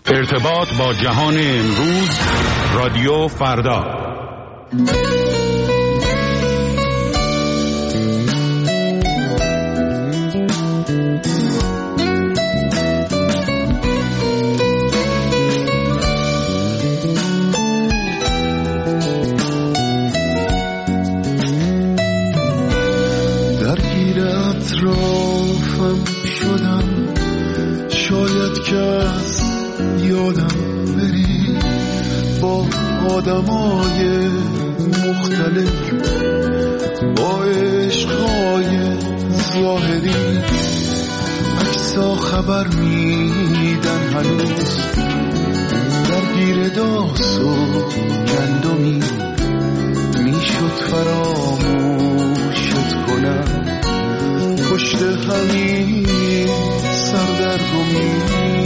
ارتباط با جهان امروز، رادیو فردا. درگیر اطرافم شدم، شاید که از یادم بری، با آدمای مختلف، با عشقای ظاهری، عکسا خبر میدن هنوز، درگیر داس و گندمی، میشد فراموشت کنم، پشت همین سردرگمی،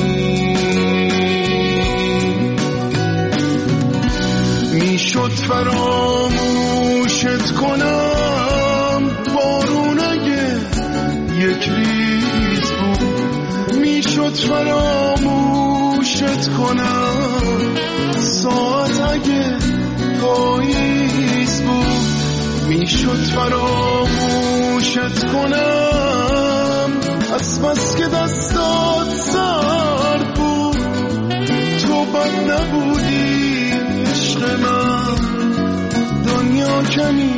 میشد فراموشت کنم، بارون اگه یک ریز بود، میشد فراموشت کنم، ساعت اگه پاییز بود، میشد فراموشت کنم، از بس که دستات سرد بود، تو بد نبودی عشق من، دنیا کمی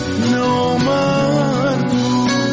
نامرد بود.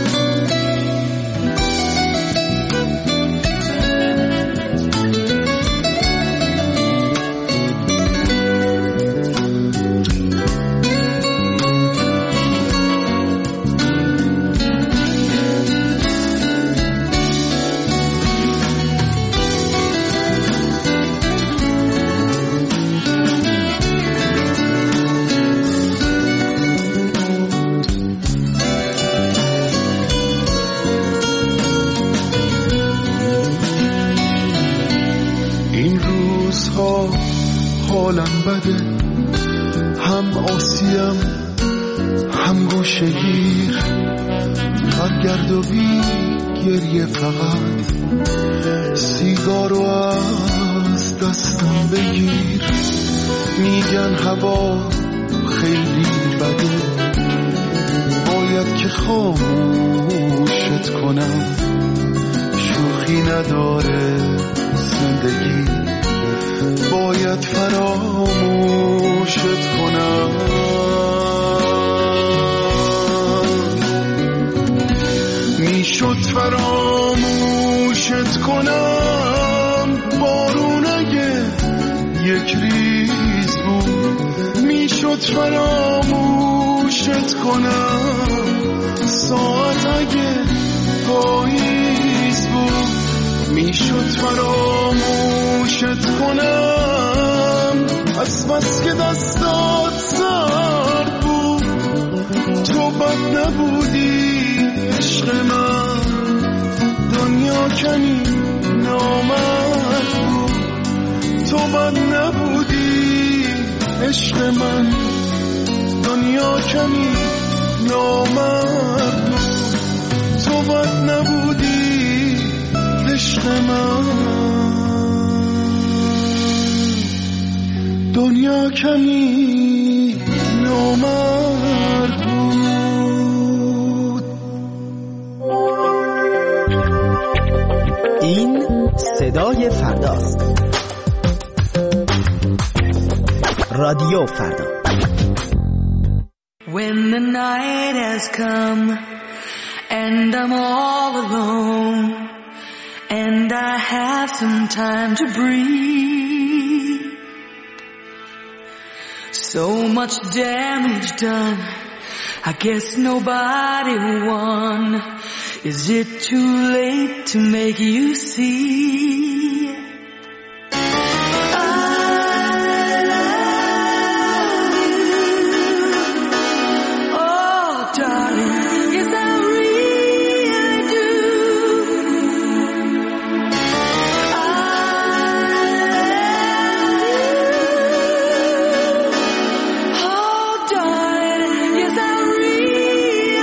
حالم بده، هم آسیم هم گوشگیر، برگرد و بی گریه، فقط سیگارو از دستم بگیر، میگن هوا خیلی بده، باید که خاموشت کنم، شوخی نداره زندگی، باید فراموشت کنم، میشد فراموشت کنم، بارون اگه یک ریز بود، میشد فراموشت کنم، ساعت اگه پاییز بود، میشد فراموشت کنم، از بس که دستات سرد بود، تو بد نبودی عشق من، دنیا کمی نامرد بود، تو بد نبودی عشق من، دنیا کمی نامرد بود، تو بد نبودی عشق من، دنیا کمی نامرد بود. این صدای فرداست. رادیو فردا. When the night has come and I'm all alone and I have some time to breathe, so much damage done, I guess nobody won. Is it too late to make you see?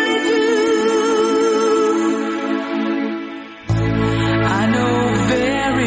I know very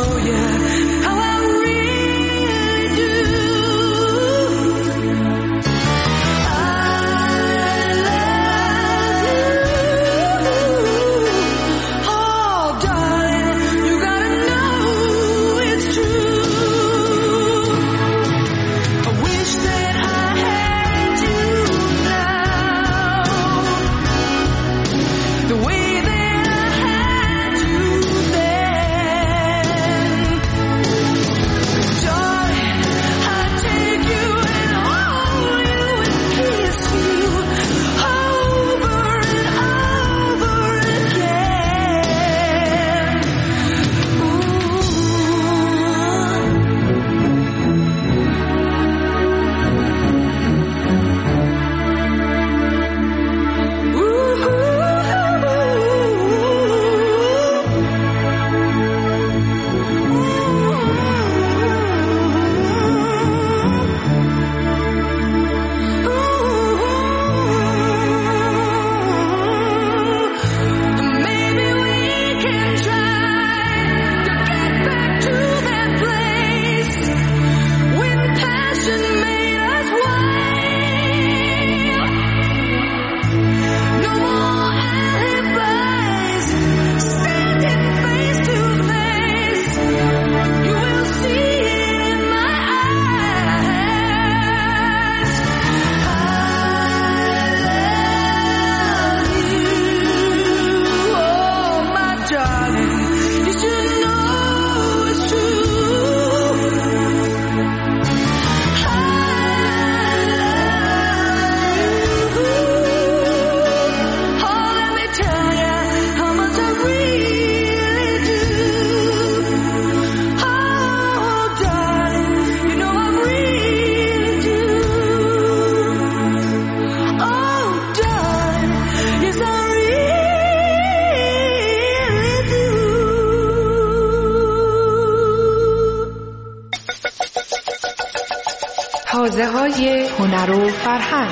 حوزه‌های هنر و فرهنگ.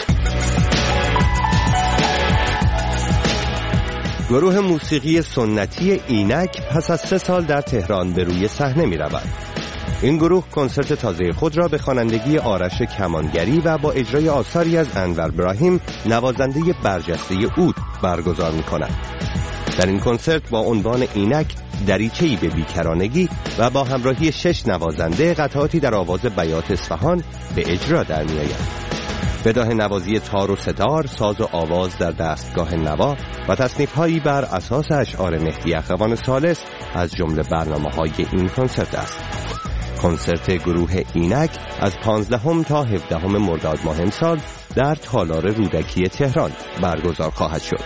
گروه موسیقی سنتی اینک پس از 3 سال در تهران به روی صحنه می رود. این گروه کنسرت تازه خود را به خوانندگی آرش کمانگری و با اجرای آثاری از انور براهیم نوازنده برجسته عود برگزار می کند. در این کنسرت با عنوان اینک دریچه‌ای به بیکرانگی و با همراهی 6 نوازنده قطعاتی در آواز بیات اصفهان به اجرا در می آید. بداهه نوازی تار و ستار، ساز و آواز در دستگاه نوا و تصنیف‌هایی بر اساس اشعار مهدی اخوان ثالث از جمله برنامه‌های این کنسرت است. کنسرت گروه اینک از 15 تا 17 مرداد ماه امسال در تالار رودکی تهران برگزار خواهد شد.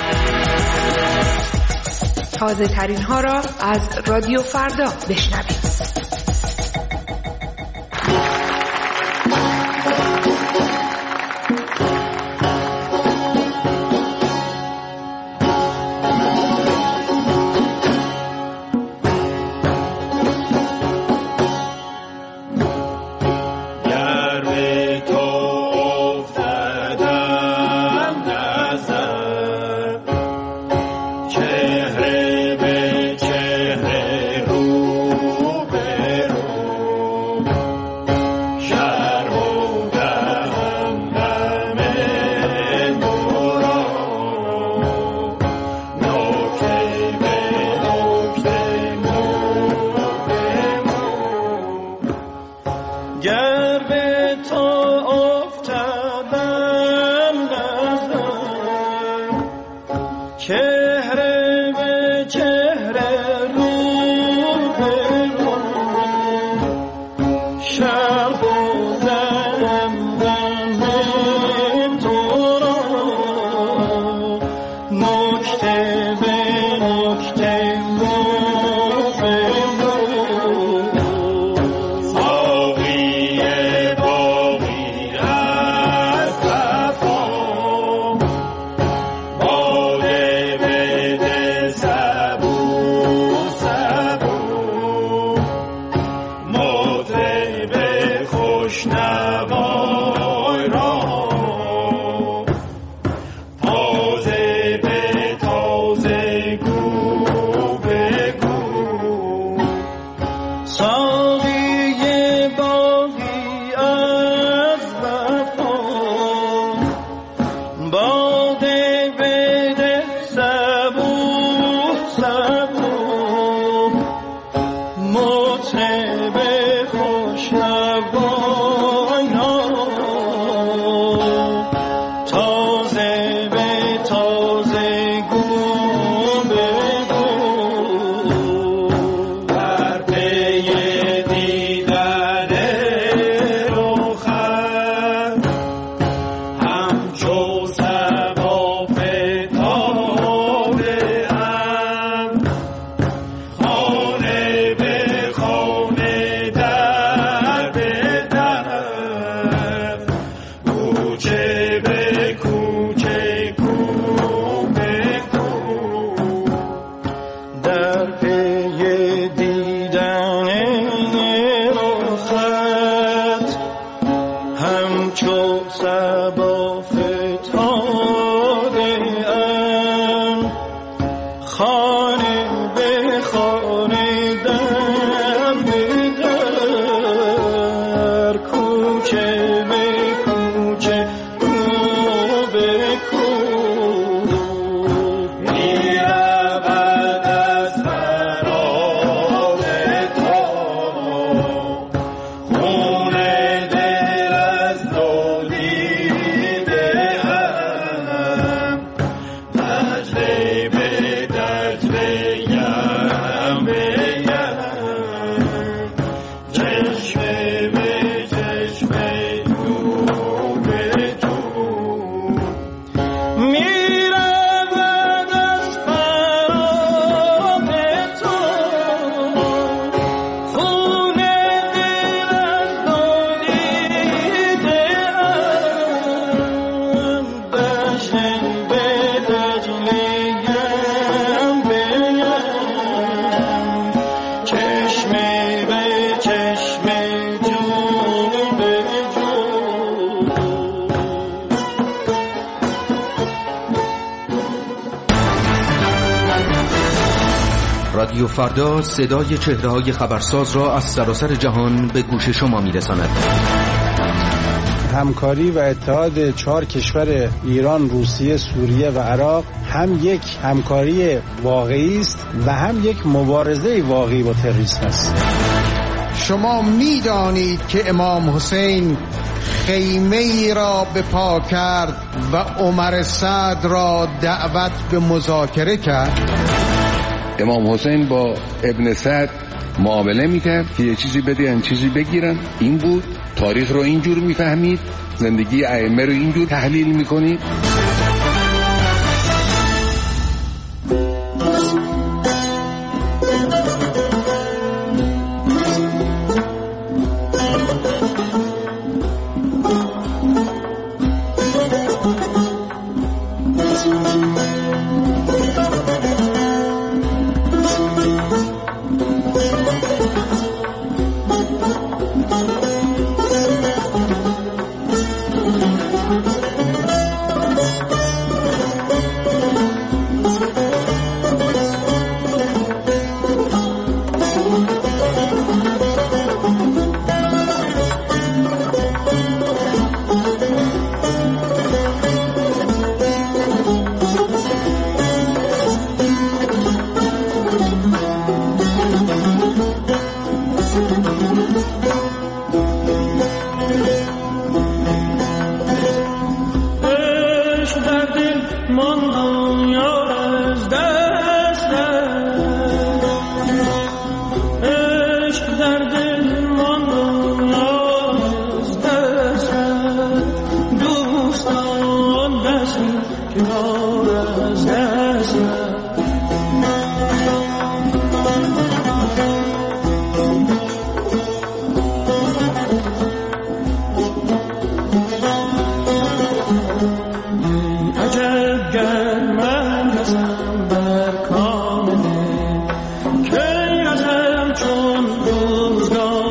تازه ترین ها را از رادیو فردا بشنوید. رادیو فردا صدای چهره‌های خبرساز را از سراسر جهان به گوش شما می‌رساند. همکاری و اتحاد 4 کشور ایران، روسیه، سوریه و عراق هم یک همکاری واقعی است و هم یک مبارزه واقعی با تروریسم است. شما می‌دانید که امام حسین خیمه ای را به پا کرد و عمر سعد را دعوت به مذاکره کرد. امام حسین با ابن سعد معامله میکرد که یه چیزی بدهن چیزی بگیرن. این بود. تاریخ رو اینجور میفهمید، زندگی ائمه رو اینجور تحلیل میکنید. چون روزگار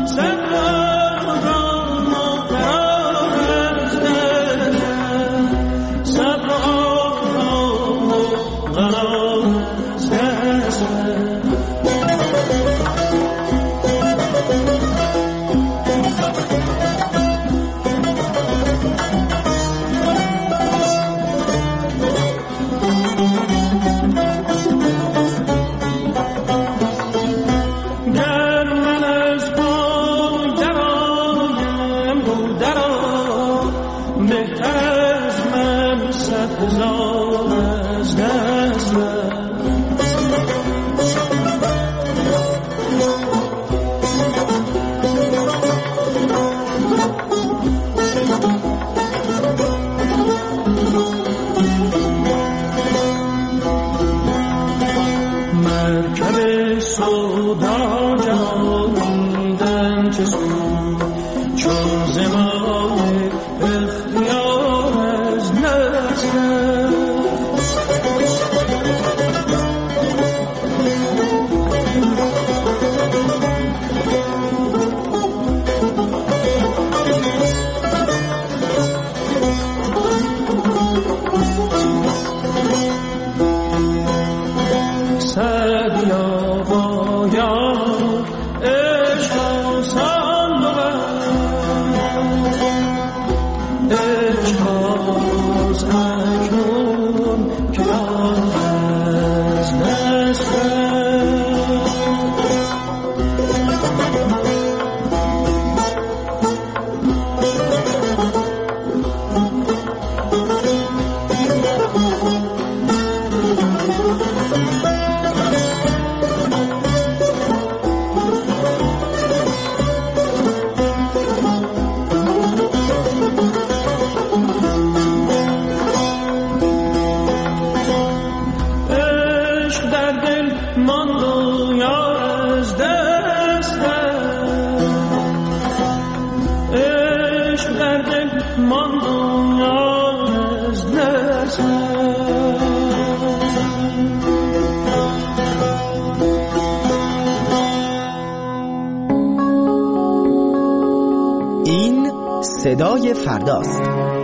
این صدای فرداست.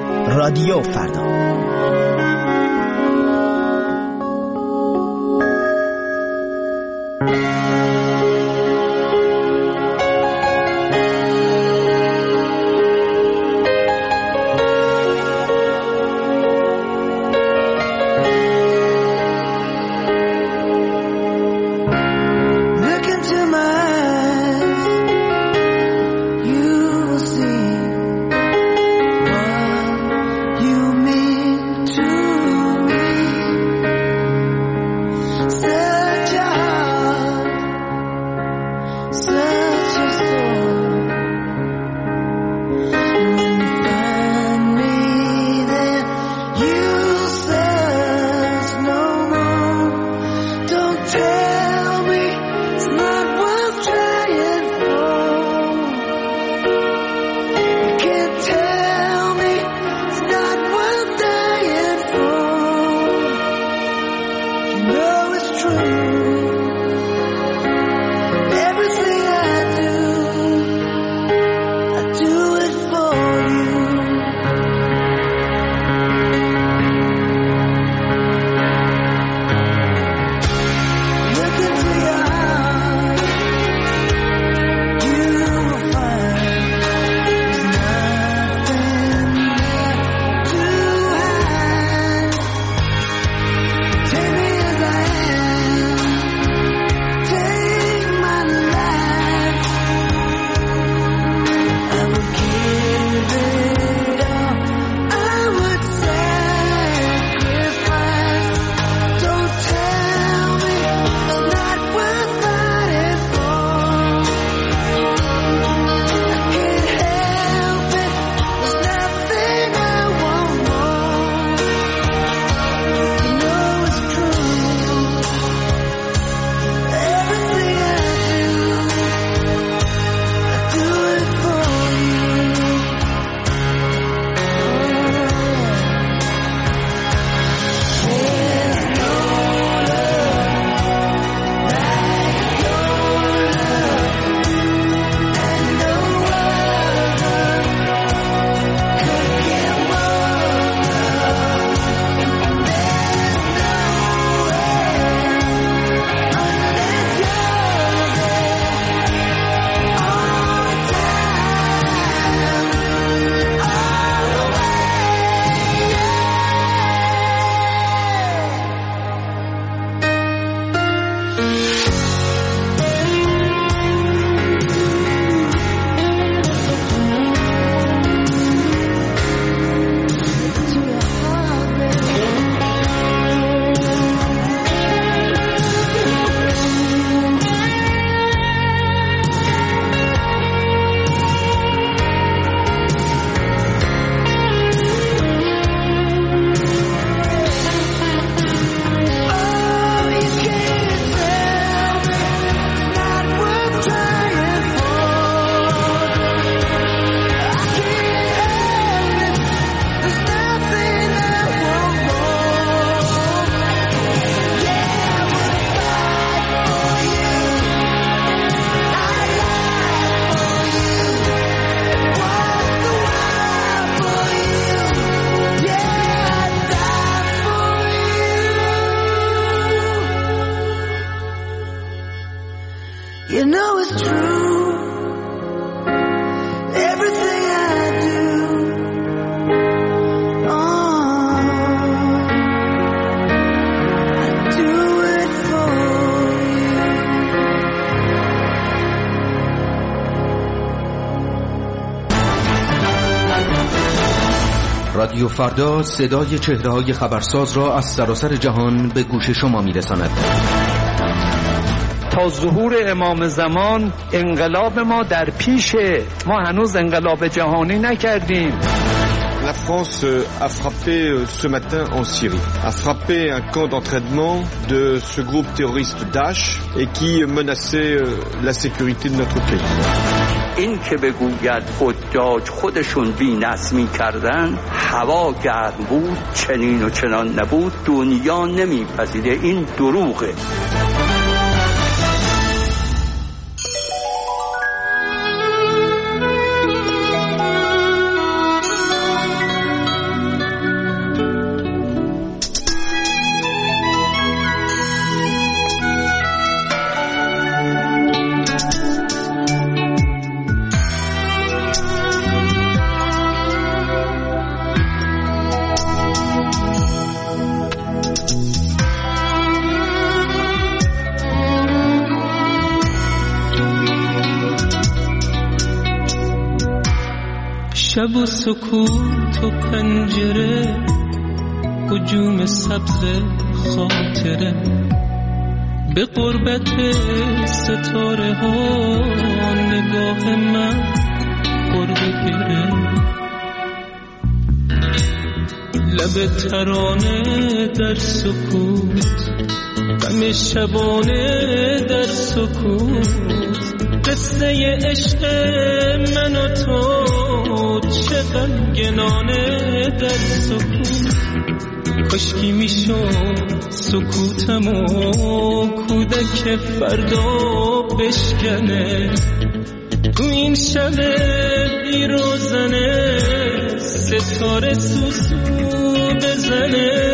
رادیو فردا. You رادیو فردا صدای چهره‌های خبرساز را از سراسر جهان به گوش شما می‌رساند. تا ظهور امام زمان انقلاب ما در پیشه، ما هنوز انقلاب جهانی نکردیم. La France a frappé ce matin en Syrie, a frappé un camp d'entraînement de ce groupe terroriste Daesh et qui menaçait la sécurité de notre pays. این که بگوید حجاج خودشون بی‌نظمی کردن، هوا گرم بود، چنین و چنان نبود، دنیا نمیپذیره، این دروغه. شب و سکوت و پنجره، هجوم سبز خاطره، به قربت ستاره ها نگاه من خورده گره، لب ترانه در سکوت، غم شبانه در سکوت، قصه عشق من و تو چه غمگنانه در سکوت. کاشکی میشد سکوتمو کودک فردا بشکنه، تو این شب بی روزنه ستاره سوسو بزنه.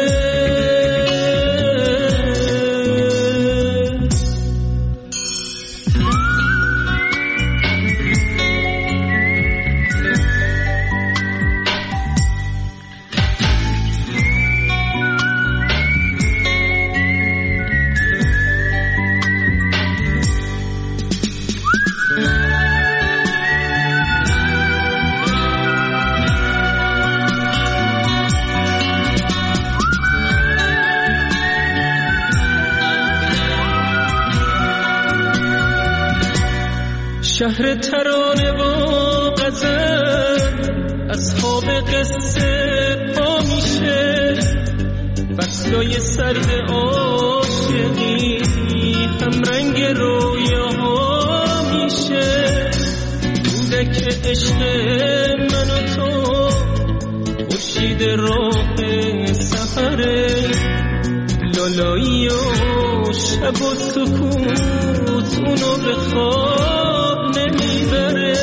شهر ترانه و غزل اصحاب قصه پا میشه، فصلای سرد عاشقی هم رنگ رویاها میشه. کودک عشق من و تو خورشید راه سحره، لالایی و شب و سکوت اونو به خواب نمیبره.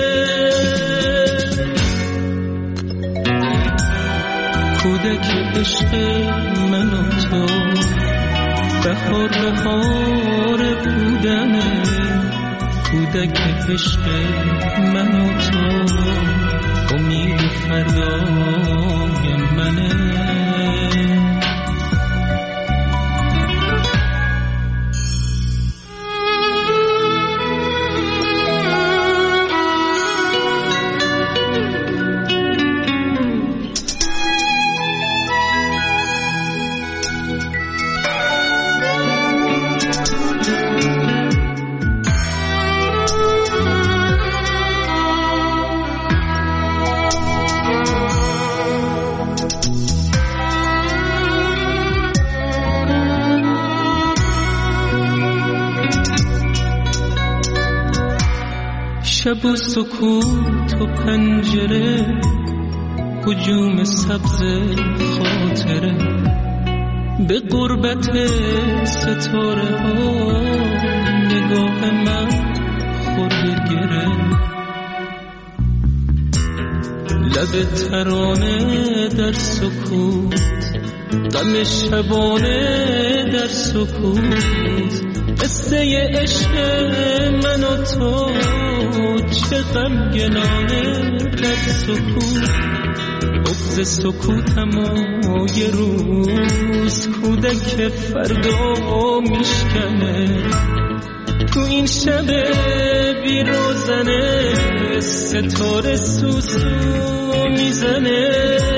کودک عشق من و تو بهار بودنه، کودک عشق من و تو امید فردای منه. شب و سکوت و پنجره، هجوم سبز خاطره، به قربت ستاره ها نگاه من خورده گره، لب ترانه در سکوت، غم شبانه در سکوت، قصه عشق من و تو چه غمگنانه در سکوت. بغض سکوتمو یه روز کودک فردا میشکنه، تو این شب بی روزنه ستاره سوسو میزنه.